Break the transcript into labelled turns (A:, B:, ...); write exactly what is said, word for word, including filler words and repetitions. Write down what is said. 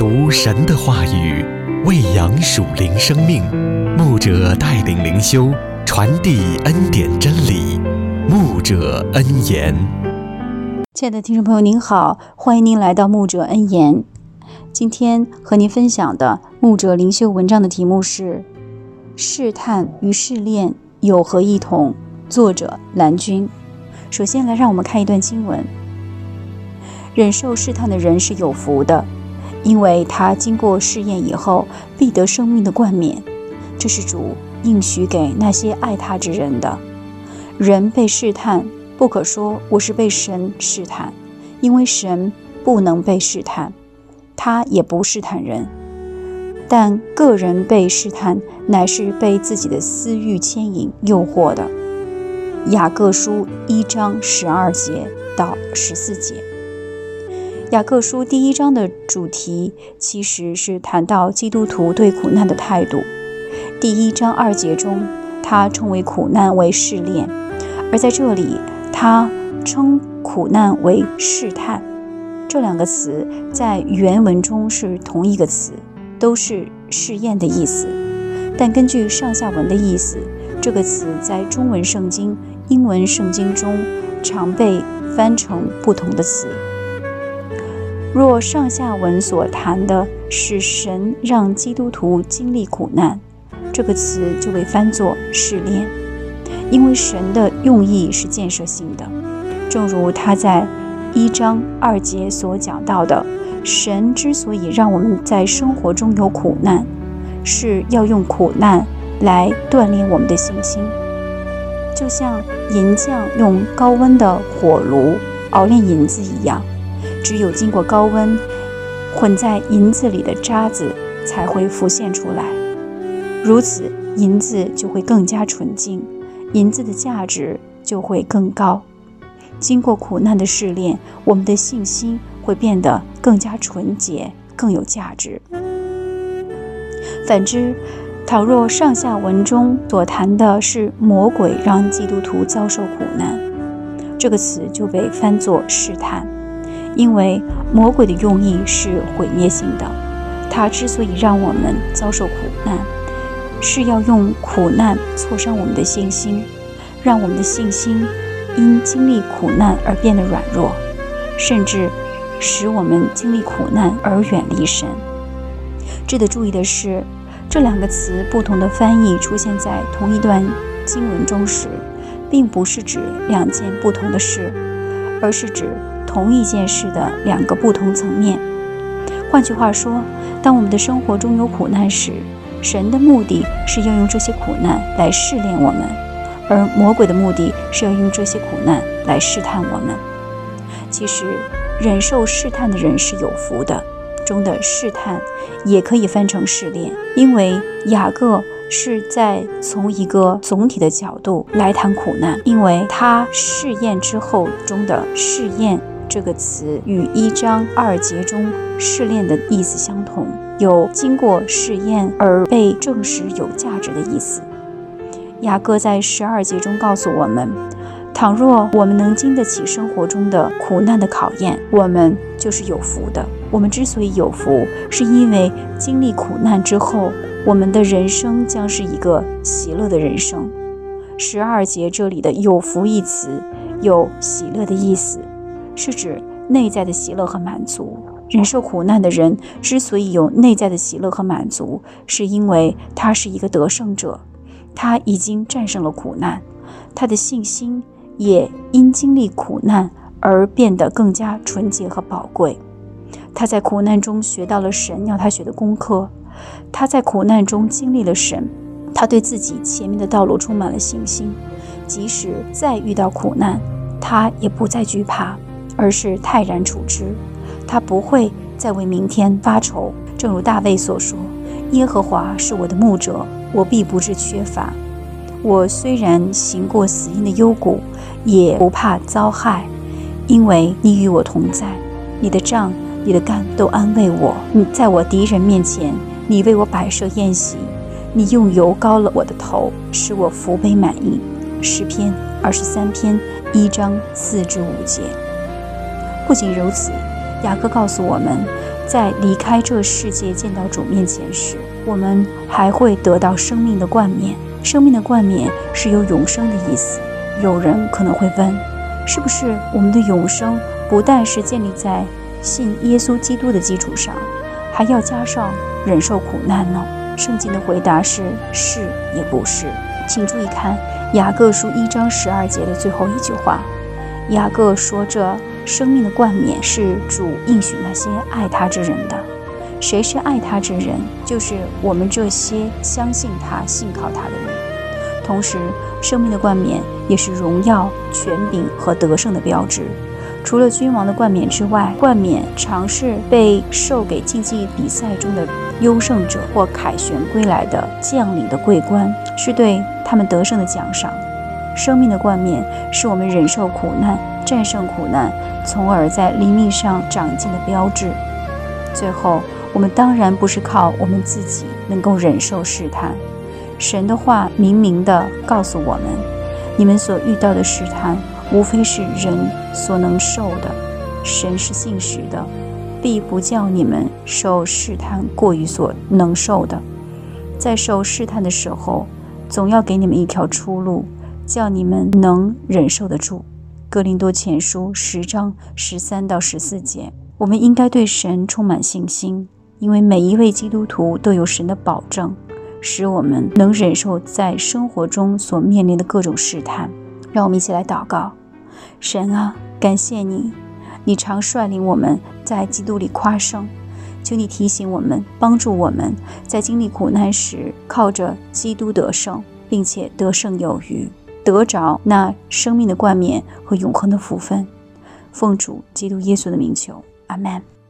A: 读神的话语，喂养属灵生命。牧者带领灵修，传递恩典真理。牧者恩言。
B: 亲爱的听众朋友您好，欢迎您来到牧者恩言。今天和您分享的牧者灵修文章的题目是试探与试炼有何异同？作者蓝军。首先来让我们看一段经文。忍受试探的人是有福的，因为他经过试验以后必得生命的冠冕，这是主应许给那些爱他之人的。人被试探，不可说我是被神试探，因为神不能被试探，他也不试探人。但个人被试探，乃是被自己的私欲牵引诱惑的。雅各书一章十二节到十四节。雅各书第一章的主题其实是谈到基督徒对苦难的态度。第一章二节中，他称为苦难为试炼，而在这里他称苦难为试探。这两个词在原文中是同一个词，都是试验的意思，但根据上下文的意思，这个词在中文圣经、英文圣经中常被翻成不同的词。若上下文所谈的是神让基督徒经历苦难，这个词就被翻作试炼，因为神的用意是建设性的，正如他在一章二节所讲到的，神之所以让我们在生活中有苦难，是要用苦难来锻炼我们的信心，就像银匠用高温的火炉熬炼银子一样，只有经过高温，混在银子里的渣子才会浮现出来，如此银子就会更加纯净，银子的价值就会更高。经过苦难的试炼，我们的信心会变得更加纯洁，更有价值。反之，倘若上下文中所谈的是魔鬼让基督徒遭受苦难，这个词就被翻作试探，因为魔鬼的用意是毁灭性的，他之所以让我们遭受苦难，是要用苦难挫伤我们的信心，让我们的信心因经历苦难而变得软弱，甚至使我们经历苦难而远离神。值得注意的是，这两个词不同的翻译出现在同一段经文中时，并不是指两件不同的事，而是指同一件事的两个不同层面。换句话说，当我们的生活中有苦难时，神的目的是要用这些苦难来试炼我们，而魔鬼的目的是要用这些苦难来试探我们。其实忍受试探的人是有福的，中的试探也可以翻成试炼，因为雅各是在从一个总体的角度来谈苦难，因为他试验之后中的试验这个词与一章二节中试炼的意思相同，有经过试验而被证实有价值的意思。雅各在十二节中告诉我们，倘若我们能经得起生活中的苦难的考验，我们就是有福的。我们之所以有福，是因为经历苦难之后，我们的人生将是一个喜乐的人生。十二节这里的有福一词有喜乐的意思，是指内在的喜乐和满足。忍受苦难的人之所以有内在的喜乐和满足，是因为他是一个得胜者，他已经战胜了苦难，他的信心也因经历苦难而变得更加纯洁和宝贵。他在苦难中学到了神要他学的功课，他在苦难中经历了神，他对自己前面的道路充满了信心，即使再遇到苦难，他也不再惧怕，而是泰然处之。他不会再为明天发愁，正如大卫所说，耶和华是我的牧者，我必不致缺乏。我虽然行过死荫的幽谷，也不怕遭害，因为你与我同在，你的杖你的竿都安慰我。你在我敌人面前，你为我摆设宴席，你用油膏了我的头，使我福杯满溢。诗篇二十三篇一章四至五节。不仅如此，雅各告诉我们， 在离开这世界见到主面前时，我们还会得到生命的冠冕。生命的冠冕是有永生的意思。有人可能会问，是不是我们的永生不但是建立在信耶稣基督的基础上，还要加上忍受苦难呢？圣经的回答是是也不是。请注意看雅各书一章十二节的最后一句话，雅各说这生命的冠冕是主应许那些爱他之人的。谁是爱他之人？就是我们这些相信他信靠他的人。同时生命的冠冕也是荣耀、权柄和得胜的标志。除了君王的冠冕之外，冠冕常是被授给竞技比赛中的优胜者或凯旋归来的将领的桂冠，是对他们得胜的奖赏。生命的冠冕是我们忍受苦难、战胜苦难，从而在灵命上长进的标志。最后，我们当然不是靠我们自己能够忍受试探。神的话明明地告诉我们，你们所遇到的试探无非是人所能受的，神是信实的，必不叫你们受试探过于所能受的。在受试探的时候，总要给你们一条出路，叫你们能忍受得住。哥林多前书十章十三到十四节。我们应该对神充满信心，因为每一位基督徒都有神的保证，使我们能忍受在生活中所面临的各种试探。让我们一起来祷告。神啊，感谢你，你常率领我们在基督里夸胜，求你提醒我们，帮助我们在经历苦难时靠着基督得胜，并且得胜有余，得着那生命的冠冕和永恒的福分。奉主基督耶稣的名求，阿们。